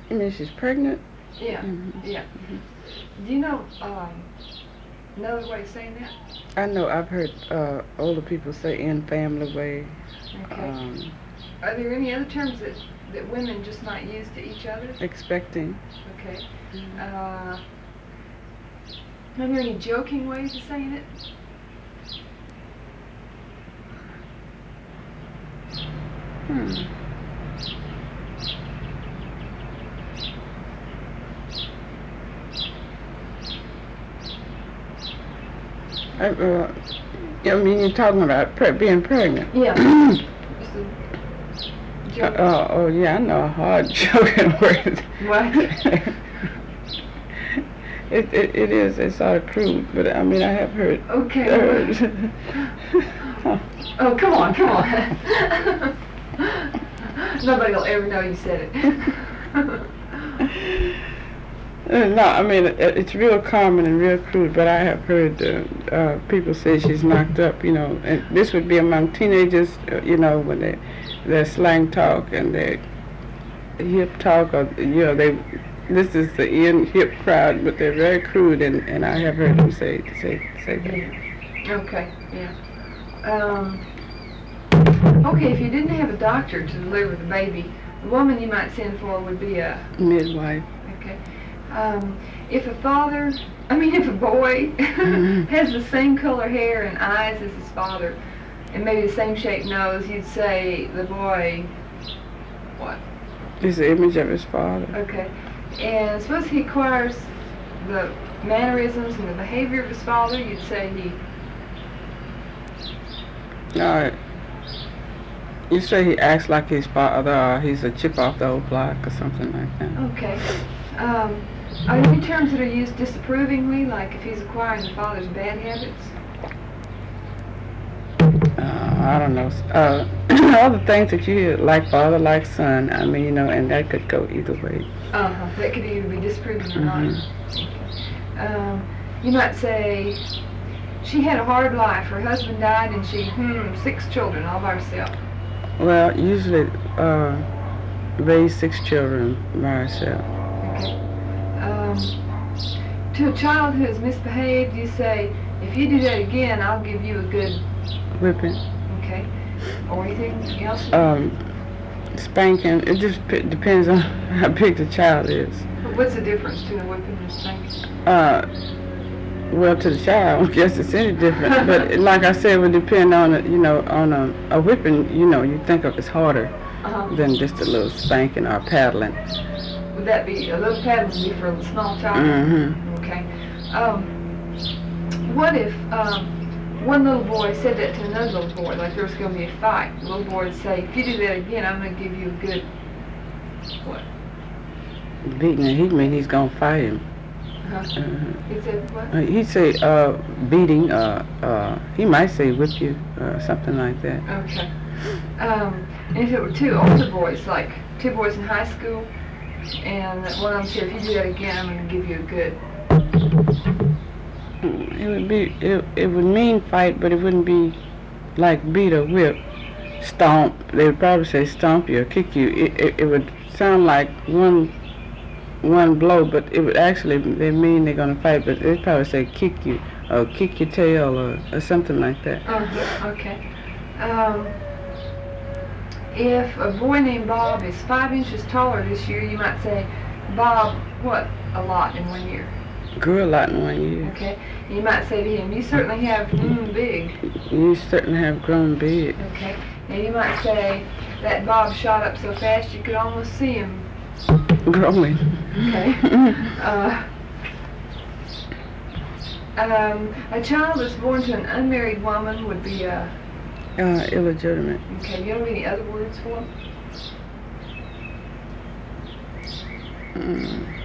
You mean she's pregnant? Yeah, yeah. Do you know another way of saying that? I know I've heard older people say in family way. Okay. Are there any other terms that women just might use to each other? Expecting. Okay. Are there any joking ways of saying it? I mean, you're talking about being pregnant. Yeah. Oh, yeah, I know a hard joking word. What? It is. It's sort of crude, but I mean, I have heard. Okay. Oh, come on. Nobody will ever know you said it. No, I mean, it's real common and real crude, but I have heard people say she's knocked up, and this would be among teenagers, when they're slang talk and their hip talk, or, this is the hip crowd, but they're very crude, and I have heard them say that. Okay, yeah. Okay, if you didn't have a doctor to deliver the baby, the woman you might send for would be a midwife. Okay. If a boy has the same color hair and eyes as his father, and maybe the same shaped nose, you'd say the boy, what? Is the image of his father. Okay. And suppose he acquires the mannerisms and the behavior of his father, you'd say he... You say he acts like his father, or he's a chip off the old block, or something like that. Okay. Are there any terms that are used disapprovingly, like if he's acquiring the father's bad habits? I don't know. All the things that you hear, like father, like son, I mean, and that could go either way. That could either be disapproving or not. You might say, she had a hard life. Her husband died and she, 6 children all by herself. Well, usually raise 6 children by herself. Okay. To a child who has misbehaved, you say, if you do that again, I'll give you a good... whipping. Okay. Or anything else? Spanking. It just depends on how big the child is. What's the difference between a whipping and a spanking? Well, to the child, I guess it's any different. But like I said, it would depend on on a whipping. You think of as harder than just a little spanking or paddling. Would that be a little paddling would be for a small child? Mm-hmm. Okay. What if one little boy said that to another little boy, like there was going to be a fight? The little boy would say, if you do that again, I'm going to give you a good, what? Beating him, he mean he's going to fight him. He said what? He'd say beating, he might say whip you, something like that. Okay. And if it were 2 older boys, like 2 boys in high school, and one of them said, if you do that again, I'm going to give you a good... It would mean fight, but it wouldn't be like beat or whip. Stomp. They would probably say stomp you or kick you. It would sound like one blow, but it would actually, they mean they're going to fight, but they'd probably say kick you or kick your tail or something like that. Okay. If a boy named Bob is 5 inches taller this year, you might say, Bob, what, a lot in 1 year? Grew a lot in 1 year. Okay. You might say to him, you certainly have grown big. You certainly have grown big. Okay. And you might say, that Bob shot up so fast you could almost see him. Growing. Okay. A child that's born to an unmarried woman would be illegitimate. Okay. You have any other words for him?